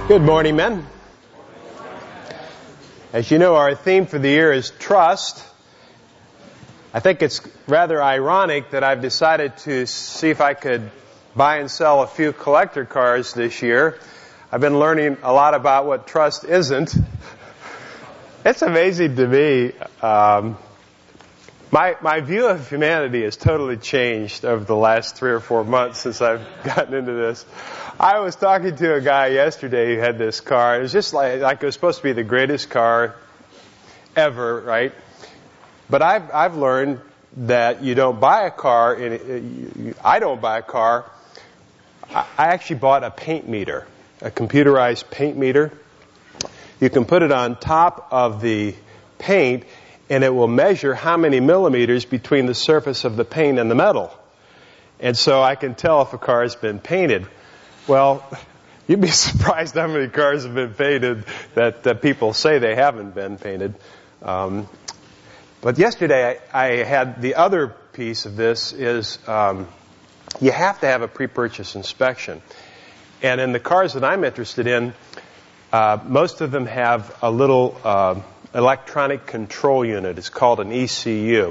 Good morning, men. As you know, our theme for the year is trust. I think it's rather ironic that I've decided to see if I could buy and sell a few collector cars this year. I've been learning a lot about what trust isn't. It's amazing to me. My view of humanity has totally changed over the last 3 or 4 months since I've gotten into this. I was talking to a guy yesterday who had this car. It was just like it was supposed to be the greatest car ever, right? But I've learned that you don't buy a car. I don't buy a car. I actually bought a paint meter, a computerized paint meter. You can put it on top of the paint, and it will measure how many millimeters between the surface of the paint and the metal. And so I can tell if a car has been painted. Well, you'd be surprised how many cars have been painted that people say they haven't been painted. But yesterday I had the other piece of this is you have to have a pre-purchase inspection. And in the cars that I'm interested in, most of them have a little electronic control unit. It's called an ECU.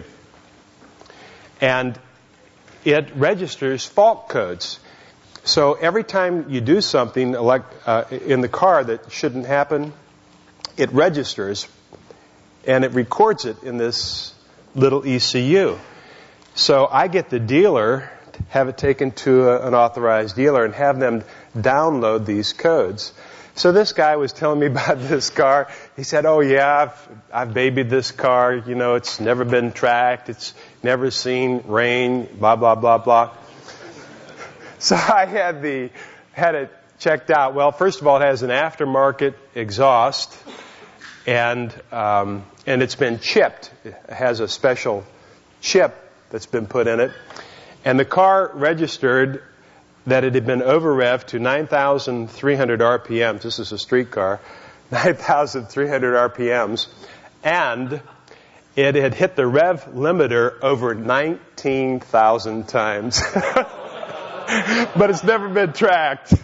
And it registers fault codes. So every time you do something in the car that shouldn't happen, it registers and it records it in this little ECU. So I get the dealer, have it taken to an authorized dealer and have them download these codes. So this guy was telling me about this car. He said, oh yeah, I've babied this car. You know, it's never been tracked. It's never seen rain, blah, blah, blah, blah. So I had it checked out. Well, first of all, it has an aftermarket exhaust, and it's been chipped. It has a special chip that's been put in it. And the car registered that it had been over-revved to 9,300 RPMs. This is a street car. 9,300 RPMs. And it had hit the rev limiter over 19,000 times. But it's never been tracked.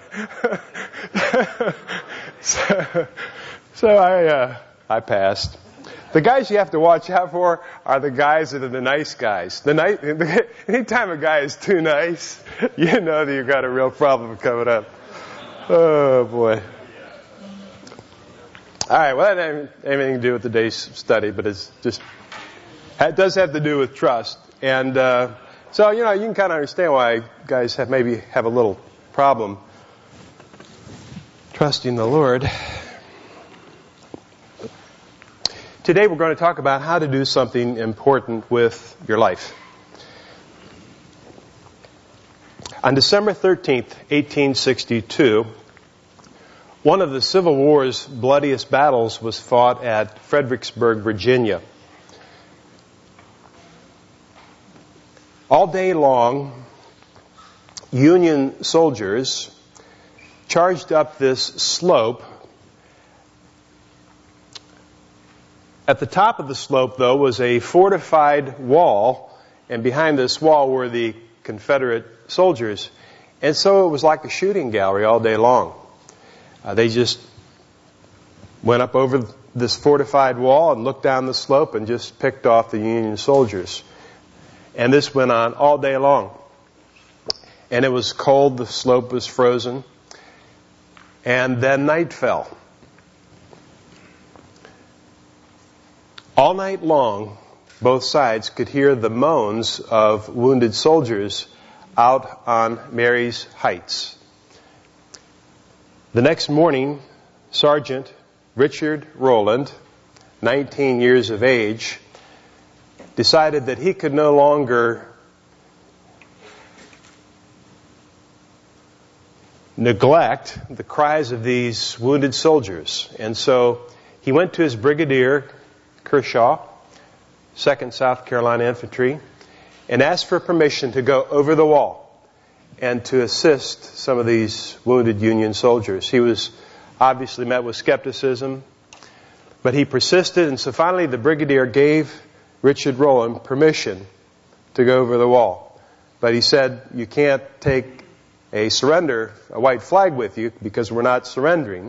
So I passed. The guys you have to watch out for are the guys that are the nice guys. Anytime a guy is too nice, you know that you've got a real problem coming up. Oh boy. All right, well, that doesn't have anything to do with today's study, but it does have to do with trust. And so, you can kind of understand why guys maybe have a little problem trusting the Lord. Today we're going to talk about how to do something important with your life. On December 13th, 1862, one of the Civil War's bloodiest battles was fought at Fredericksburg, Virginia. All day long, Union soldiers charged up this slope. At the top of the slope, though, was a fortified wall, and behind this wall were the Confederate soldiers. And so it was like a shooting gallery all day long. They just went up over this fortified wall and looked down the slope and just picked off the Union soldiers. And this went on all day long. And it was cold, the slope was frozen. And then night fell. All night long, both sides could hear the moans of wounded soldiers out on Mary's Heights. The next morning, Sergeant Richard Rowland, 19 years of age, decided that he could no longer neglect the cries of these wounded soldiers. And so he went to his brigadier, Kershaw, 2nd South Carolina Infantry, and asked for permission to go over the wall and to assist some of these wounded Union soldiers. He was obviously met with skepticism, but he persisted, and so finally the brigadier gave Richard Rowland permission to go over the wall. But he said, you can't take a white flag with you because we're not surrendering.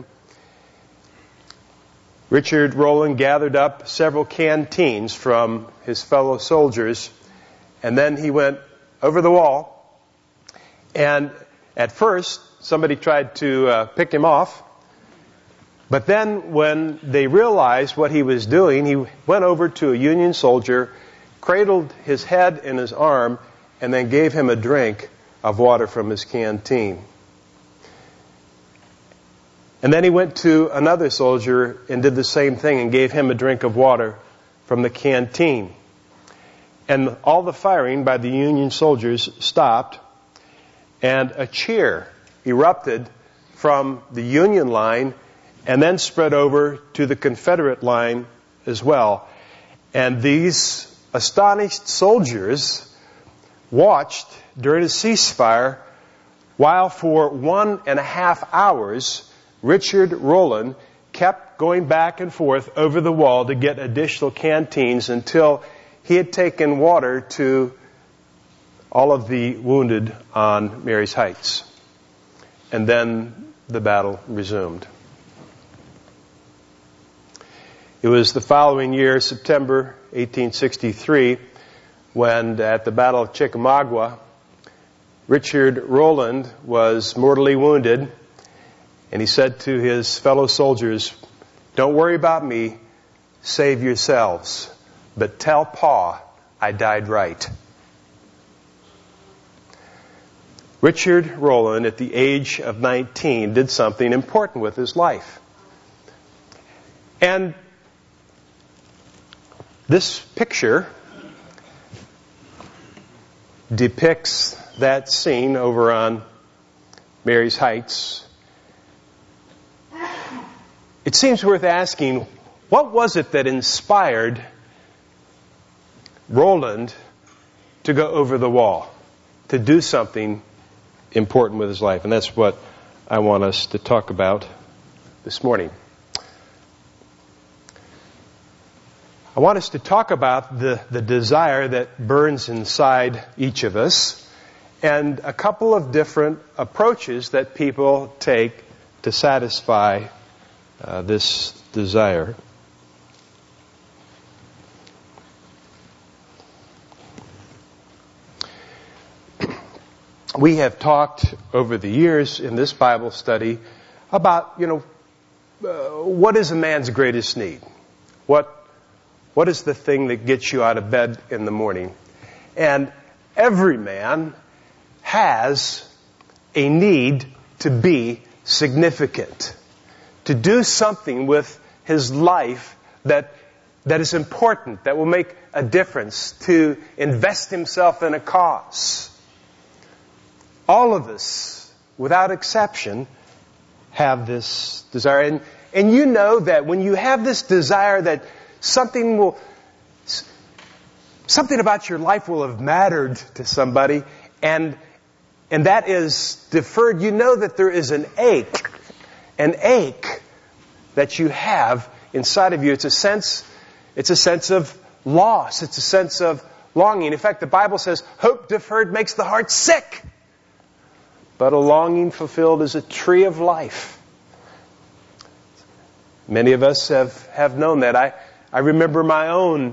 Richard Rowland gathered up several canteens from his fellow soldiers, and then he went over the wall. And at first, somebody tried to pick him off. But then when they realized what he was doing, he went over to a Union soldier, cradled his head in his arm, and then gave him a drink of water from his canteen. And then he went to another soldier and did the same thing and gave him a drink of water from the canteen. And all the firing by the Union soldiers stopped, and a cheer erupted from the Union line and then spread over to the Confederate line as well. And these astonished soldiers watched during a ceasefire while for 1.5 hours Richard Rowland kept going back and forth over the wall to get additional canteens until he had taken water to all of the wounded on Marye's Heights. And then the battle resumed. It was the following year, September 1863, when at the Battle of Chickamauga, Richard Rowland was mortally wounded, and he said to his fellow soldiers, "Don't worry about me, save yourselves, but tell Pa I died right." Richard Rowland, at the age of 19, did something important with his life. And this picture depicts that scene over on Marye's Heights. It seems worth asking, what was it that inspired Rowland to go over the wall, to do something important with his life? And that's what I want us to talk about this morning. I want us to talk about the desire that burns inside each of us and a couple of different approaches that people take to satisfy this desire. We have talked over the years in this Bible study about, what is a man's greatest need? What is the thing that gets you out of bed in the morning? And every man has a need to be significant, to do something with his life that is important, that will make a difference, to invest himself in a cause. All of us, without exception, have this desire. And you know that when you have this desire that something about your life will have mattered to somebody, and that is deferred, you know that there is an ache that you have inside of you. It's a sense of loss. It's a sense of longing. In fact, the Bible says, hope deferred makes the heart sick, but a longing fulfilled is a tree of life. Many of us have known that. I remember my own,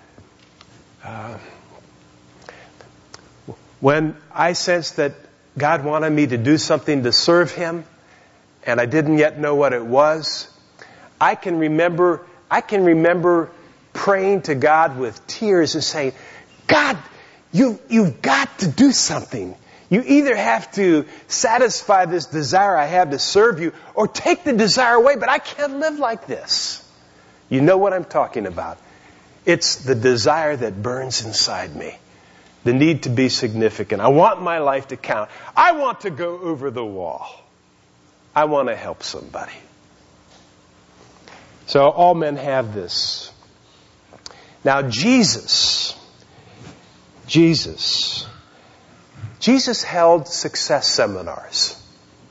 when I sensed that God wanted me to do something to serve Him, and I didn't yet know what it was. I can remember praying to God with tears and saying, God, you've got to do something. You either have to satisfy this desire I have to serve you, or take the desire away, but I can't live like this. You know what I'm talking about. It's the desire that burns inside me. The need to be significant. I want my life to count. I want to go over the wall. I want to help somebody. So all men have this. Now Jesus held success seminars.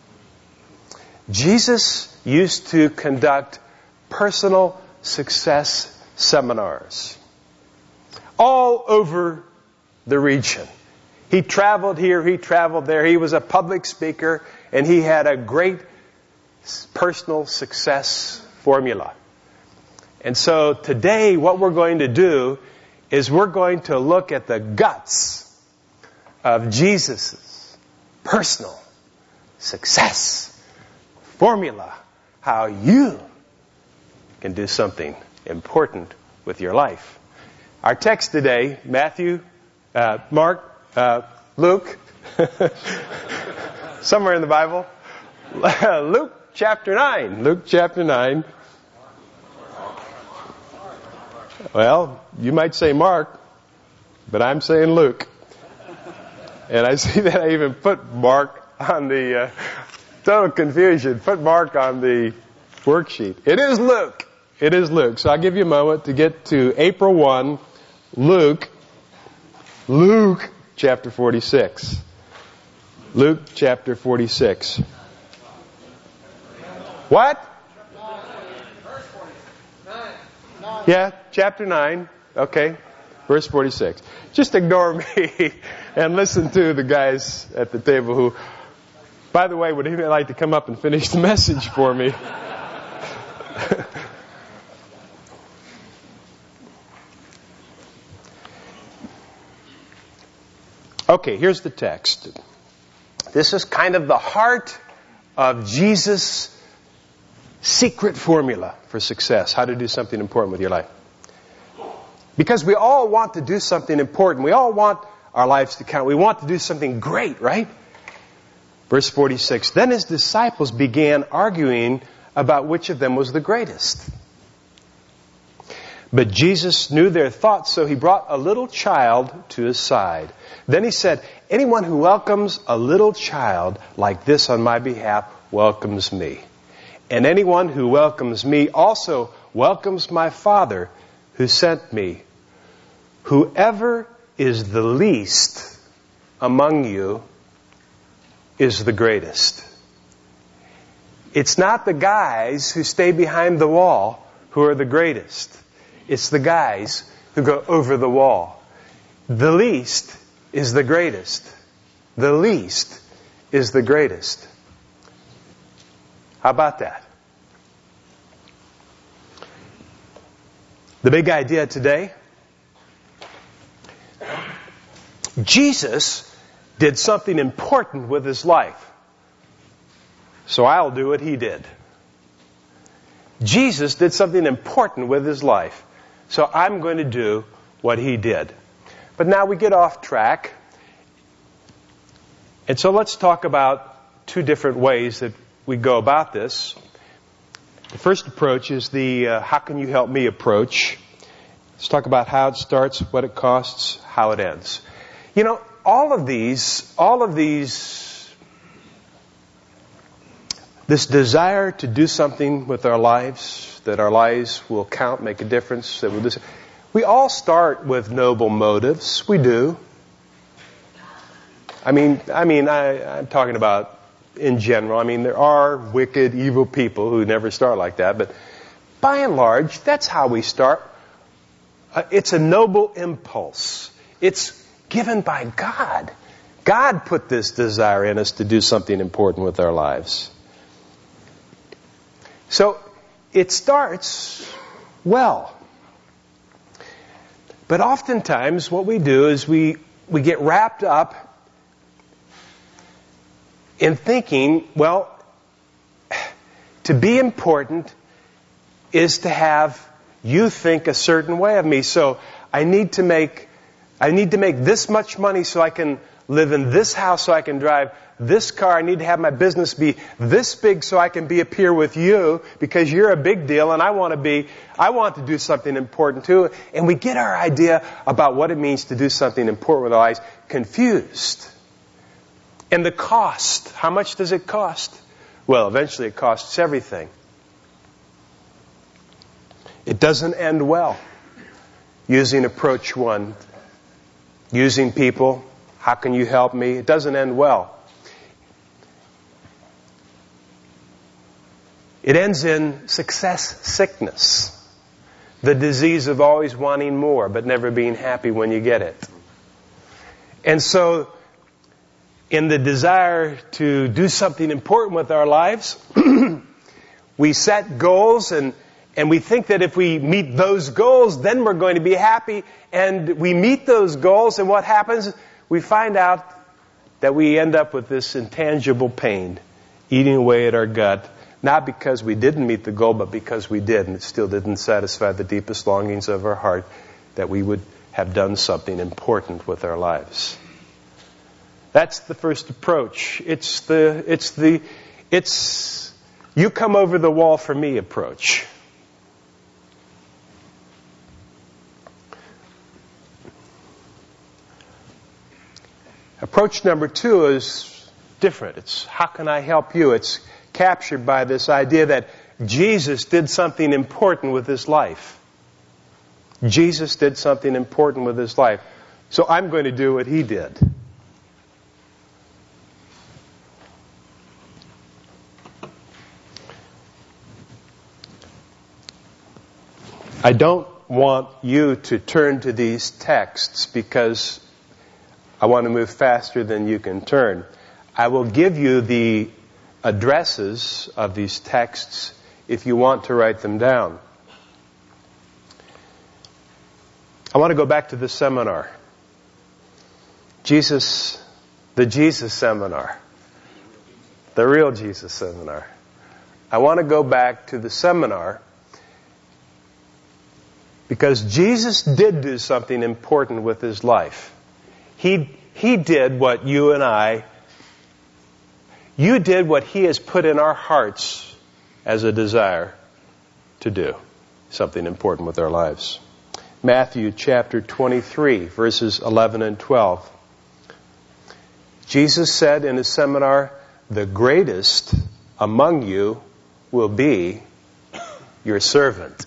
Jesus used to conduct personal success seminars all over the region. He traveled here, he traveled there. He was a public speaker, and he had a great personal success formula. And so today what we're going to do is we're going to look at the guts of Jesus' personal success formula. How you can do something important with your life. Our text today, Matthew, Mark, Luke, somewhere in the Bible, Luke chapter 9. Luke chapter 9. Well, you might say Mark, but I'm saying Luke. And I see that I even put Mark on the, total confusion, put Mark on the worksheet. It is Luke. It is Luke. So I'll give you a moment to get to April 1, Luke chapter 46. Luke chapter 46. What? Yeah, chapter 9. Okay. Verse 46. Just ignore me and listen to the guys at the table who, by the way, would even like to come up and finish the message for me. Okay, here's the text. This is kind of the heart of Jesus' secret formula for success, how to do something important with your life. Because we all want to do something important. We all want our lives to count. We want to do something great, right? Verse 46, then his disciples began arguing about which of them was the greatest. But Jesus knew their thoughts, so he brought a little child to his side. Then he said, anyone who welcomes a little child like this on my behalf welcomes me. And anyone who welcomes me also welcomes my Father who sent me. Whoever is the least among you is the greatest. It's not the guys who stay behind the wall who are the greatest. It's the guys who go over the wall. The least is the greatest. The least is the greatest. How about that? The big idea today, Jesus did something important with his life. So I'll do what he did. Jesus did something important with his life. So I'm going to do what he did. But now we get off track. And so let's talk about two different ways that we go about this. The first approach is the how can you help me approach. Let's talk about how it starts, what it costs, how it ends. You know, all of these, this desire to do something with our lives, that our lives will count, make a difference, that we'll do, we all start with noble motives. We do. I'm talking about in general. I mean, there are wicked, evil people who never start like that, but by and large, that's how we start. It's a noble impulse. It's given by God. God put this desire in us to do something important with our lives. So it starts well. But oftentimes what we do is we get wrapped up in thinking, well, to be important is to have you think a certain way of me. So I need to make this much money so I can live in this house, so I can drive this car. I need to have my business be this big so I can be up here with you because you're a big deal and I want to do something important too. And we get our idea about what it means to do something important with our lives confused. And the cost, how much does it cost? Well, eventually it costs everything. It doesn't end well. Using approach one, using people, how can you help me? It doesn't end well. It ends in success sickness. The disease of always wanting more but never being happy when you get it. And so in the desire to do something important with our lives, we set goals and we think that if we meet those goals, then we're going to be happy. And we meet those goals, and what happens? We find out that we end up with this intangible pain eating away at our gut, not because we didn't meet the goal, but because we did, and it still didn't satisfy the deepest longings of our heart that we would have done something important with our lives. That's the first approach. It's you come over the wall for me approach. Approach number 2 is different. It's how can I help you? It's captured by this idea that Jesus did something important with his life. Jesus did something important with his life. So I'm going to do what he did. I don't want you to turn to these texts because I want to move faster than you can turn. I will give you the addresses of these texts if you want to write them down. I want to go back to the seminar. The Jesus seminar. The real Jesus seminar. I want to go back to the seminar because Jesus did do something important with his life. He did what you did what he has put in our hearts as a desire to do. Something important with our lives. Matthew chapter 23, verses 11 and 12. Jesus said in his seminar, the greatest among you will be your servant.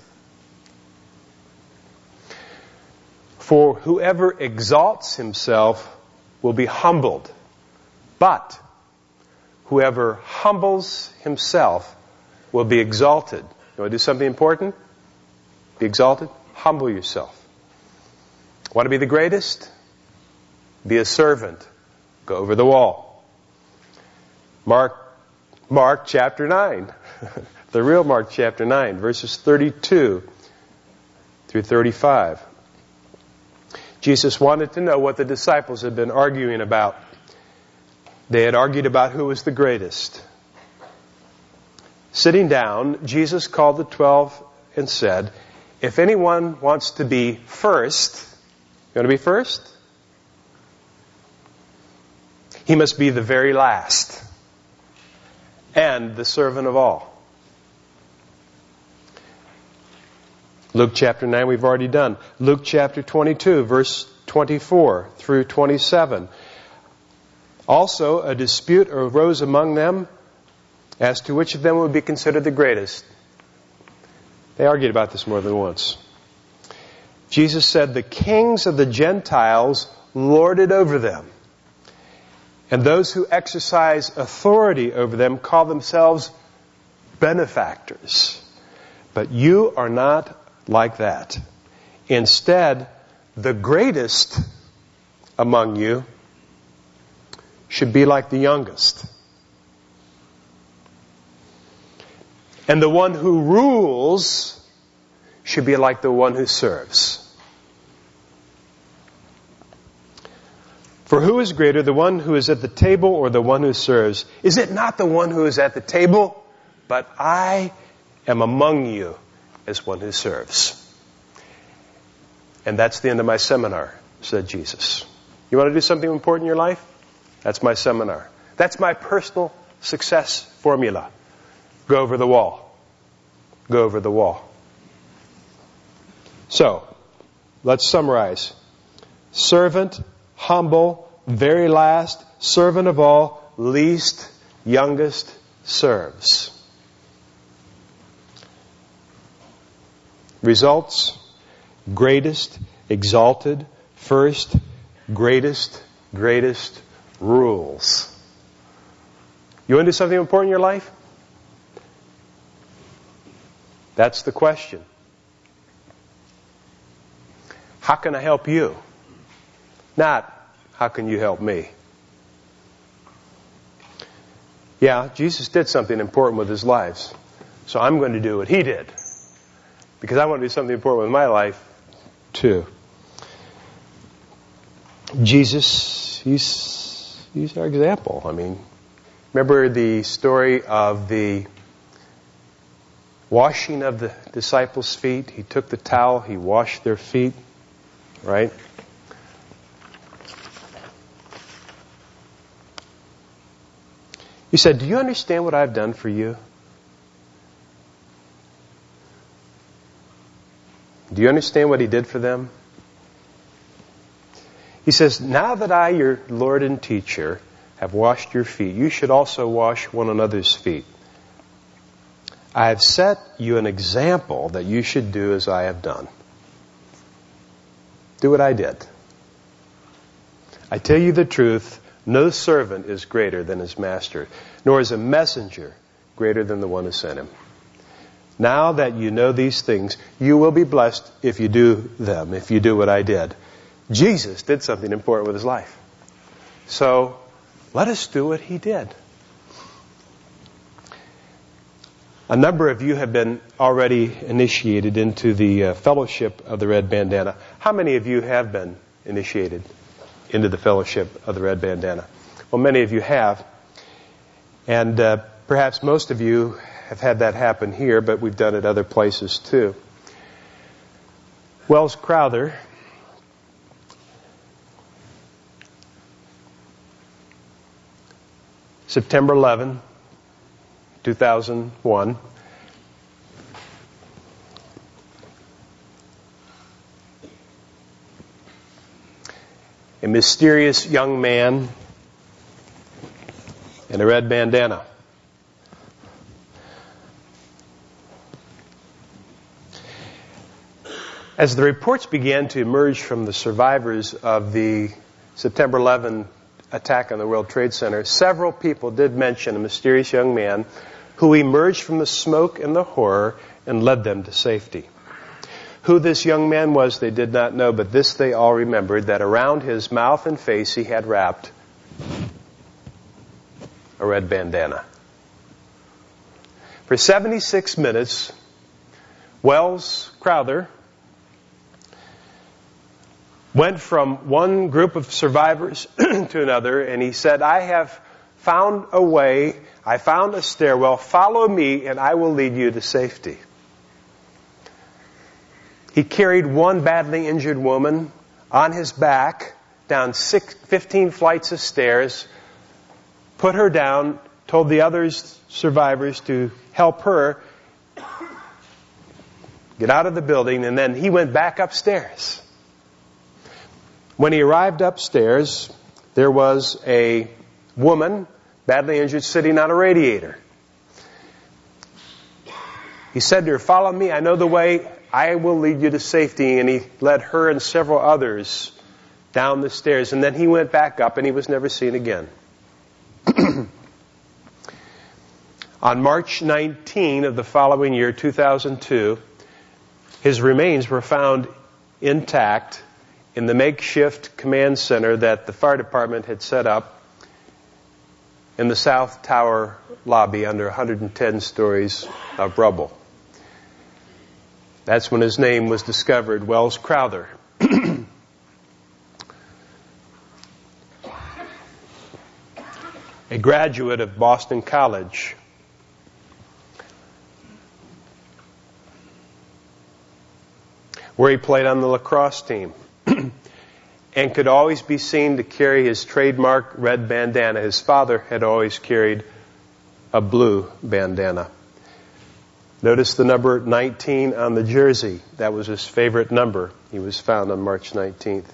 For whoever exalts himself will be humbled, but whoever humbles himself will be exalted. You want to do something important? Be exalted? Humble yourself. Want to be the greatest? Be a servant. Go over the wall. Mark chapter 9. The real Mark chapter 9, verses 32 through 35. Jesus wanted to know what the disciples had been arguing about. They had argued about who was the greatest. Sitting down, Jesus called the 12 and said, if anyone wants to be first, you want to be first? He must be the very last and the servant of all. Luke chapter 9 we've already done. Luke chapter 22, verse 24 through 27. Also, a dispute arose among them as to which of them would be considered the greatest. They argued about this more than once. Jesus said, the kings of the Gentiles lord it over them, and those who exercise authority over them call themselves benefactors. But you are not like that. Instead, the greatest among you should be like the youngest. And the one who rules should be like the one who serves. For who is greater, the one who is at the table or the one who serves? Is it not the one who is at the table? But I am among you as one who serves. And that's the end of my seminar, said Jesus. You want to do something important in your life? That's my seminar. That's my personal success formula. Go over the wall. Go over the wall. So, let's summarize. Servant, humble, very last, servant of all, least, youngest, serves. Results, greatest, exalted, first, greatest, rules. You want to do something important in your life? That's the question. How can I help you? Not, how can you help me? Yeah, Jesus did something important with his lives. So I'm going to do what he did. Because I want to do something important with my life, too. Jesus, he's our example. I mean, remember the story of the washing of the disciples' feet? He took the towel, he washed their feet, right? He said, do you understand what I've done for you? Do you understand what he did for them? He says, now that I, your Lord and teacher, have washed your feet, you should also wash one another's feet. I have set you an example that you should do as I have done. Do what I did. I tell you the truth, no servant is greater than his master, nor is a messenger greater than the one who sent him. Now that you know these things, you will be blessed if you do them, if you do what I did. Jesus did something important with his life. So, let us do what he did. A number of you have been already initiated into the fellowship of the Red Bandana. How many of you have been initiated into the fellowship of the Red Bandana? Well, many of you have. And perhaps most of you have had that happen here, but we've done it other places too. Wells Crowther September 11, 2001. A mysterious young man in a red bandana. As the reports began to emerge from the survivors of the September 11 attack on the World Trade Center, several people did mention a mysterious young man who emerged from the smoke and the horror and led them to safety. Who this young man was, they did not know, but this they all remembered, that around his mouth and face he had wrapped a red bandana. For 76 minutes, Wells Crowther went from one group of survivors to another, and he said, I have found a way, I found a stairwell, follow me and I will lead you to safety. He carried one badly injured woman on his back down 15 flights of stairs, put her down, told the other survivors to help her get out of the building, and then he went back upstairs. When he arrived upstairs, there was a woman, badly injured, sitting on a radiator. He said to her, follow me, I know the way, I will lead you to safety. And he led her and several others down the stairs. And then he went back up and he was never seen again. On March 19 of the following year, 2002, his remains were found intact in the makeshift command center that the fire department had set up in the South Tower lobby under 110 stories of rubble. That's when his name was discovered, Wells Crowther. A graduate of Boston College. Where he played on the lacrosse team. And could always be seen to carry his trademark red bandana. His father had always carried a blue bandana. Notice the number 19 on the jersey. That was his favorite number. He was found on March 19th.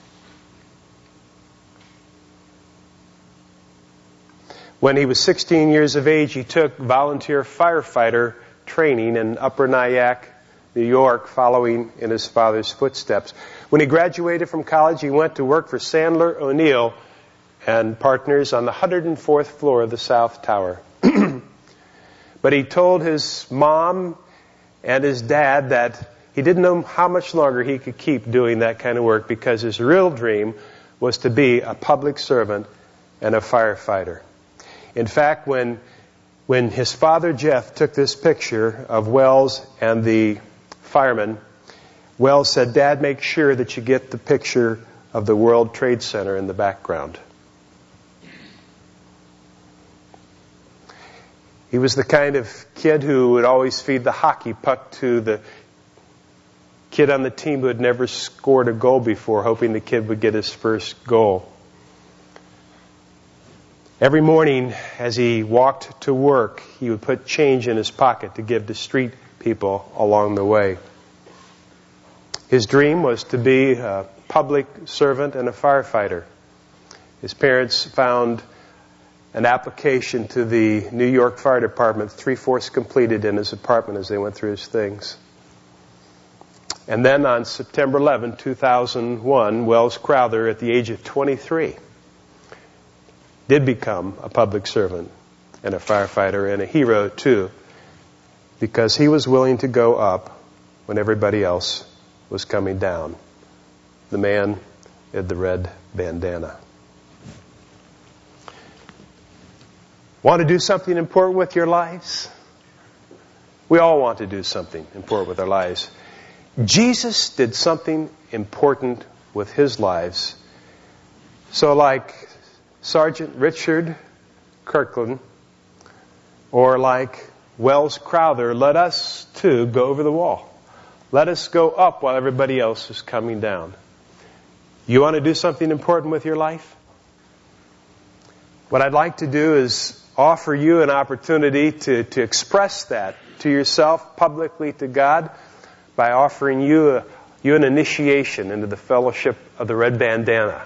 When he was 16 years of age, he took volunteer firefighter training in Upper Nyack, New York, following in his father's footsteps. When he graduated from college, he went to work for Sandler O'Neill and Partners on the 104th floor of the South Tower. But he told his mom and his dad that he didn't know how much longer he could keep doing that kind of work because his real dream was to be a public servant and a firefighter. In fact, when his father Jeff took this picture of Wells and the firemen, Wells said, "Dad, make sure that you get the picture of the World Trade Center in the background." He was the kind of kid who would always feed the hockey puck to the kid on the team who had never scored a goal before, hoping the kid would get his first goal. Every morning as he walked to work, he would put change in his pocket to give to street people along the way. His dream was to be a public servant and a firefighter. His parents found an application to the New York Fire Department, 3/4 completed in his apartment as they went through his things. And then on September 11, 2001, Wells Crowther, at the age of 23, did become a public servant and a firefighter and a hero too, because he was willing to go up when everybody else was coming down. The man in the red bandana. Want to do something important with your lives? We all want to do something important with our lives. Jesus did something important with his lives. So like Sergeant Richard Kirkland, or like Wells Crowther, let us too go over the wall. Let us go up while everybody else is coming down. You want to do something important with your life? What I'd like to do is offer you an opportunity to express that to yourself, publicly to God, by offering you an initiation into the fellowship of the red bandana.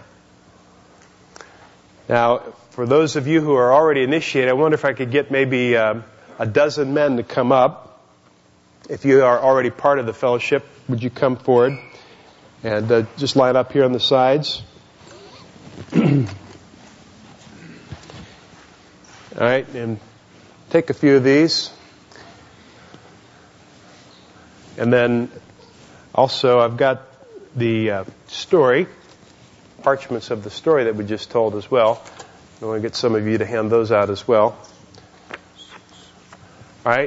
Now, for those of you who are already initiated, I wonder if I could get maybe a dozen men to come up. If you are already part of the fellowship, would you come forward and just line up here on the sides? All right, and take a few of these. And then also I've got the story, parchments of the story that we just told as well. I want to get some of you to hand those out as well. All right.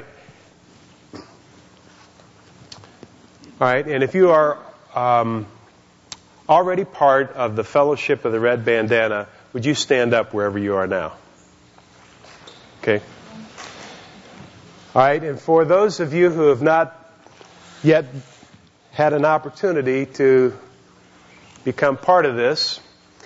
All right, and if you are already part of the fellowship of the red bandana, would you stand up wherever you are now? Okay. All right, and for those of you who have not yet had an opportunity to become part of this,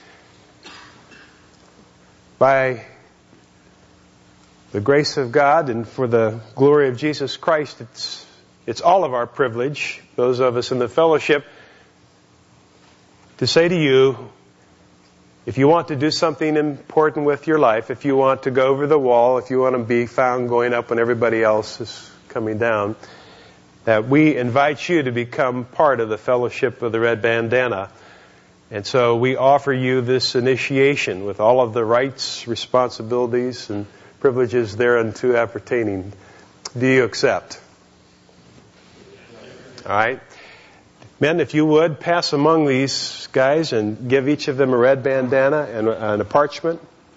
by the grace of God and for the glory of Jesus Christ, it's all of our privilege, those of us in the fellowship, to say to you, if you want to do something important with your life, if you want to go over the wall, if you want to be found going up when everybody else is coming down, that we invite you to become part of the fellowship of the red bandana. And so we offer you this initiation with all of the rights, responsibilities, and privileges thereunto appertaining. Do you accept? All right. Men, if you would, pass among these guys and give each of them a red bandana and a parchment.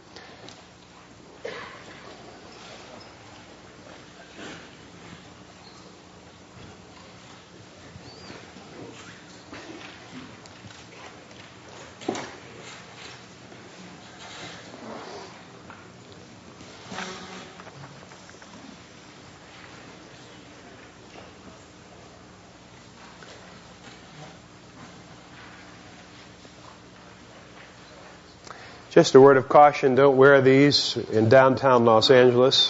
Just a word of caution, don't wear these in downtown Los Angeles.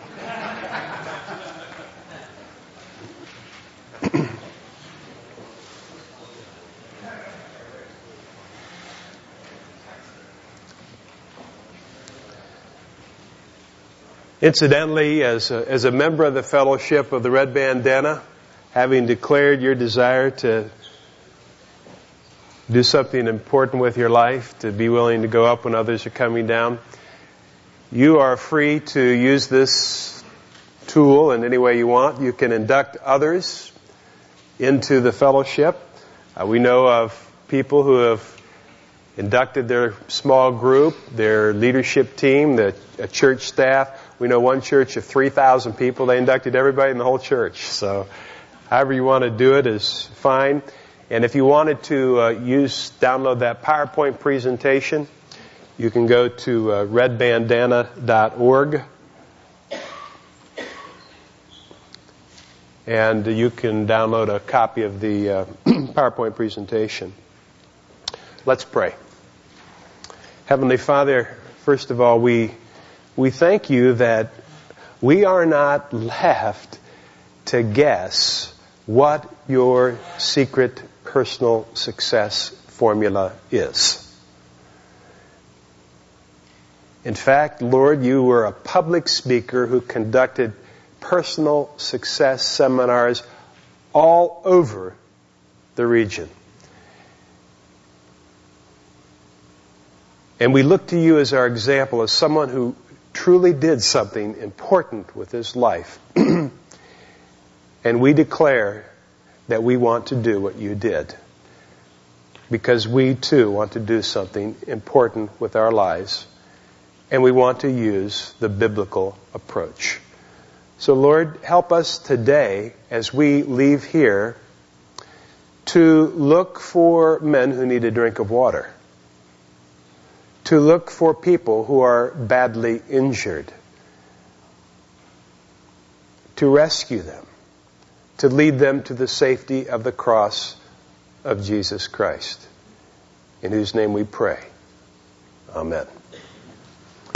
Incidentally, as a member of the fellowship of the red bandana, having declared your desire to do something important with your life, to be willing to go up when others are coming down, you are free to use this tool in any way you want. You can induct others into the fellowship. We know of people who have inducted their small group, their leadership team, the church staff. We know one church of 3,000 people. They inducted everybody in the whole church. So however you want to do it is fine. And if you wanted to download that PowerPoint presentation, you can go to redbandana.org. And you can download a copy of the PowerPoint presentation. Let's pray. Heavenly Father, first of all, we thank you that we are not left to guess what your secret personal success formula is. In fact, Lord, you were a public speaker who conducted personal success seminars all over the region. And we look to you as our example, as someone who truly did something important with his life. And we declare that we want to do what you did. Because we too want to do something important with our lives. And we want to use the biblical approach. So Lord, help us today as we leave here to look for men who need a drink of water. To look for people who are badly injured. To rescue them. To lead them to the safety of the cross of Jesus Christ. In whose name we pray. Amen.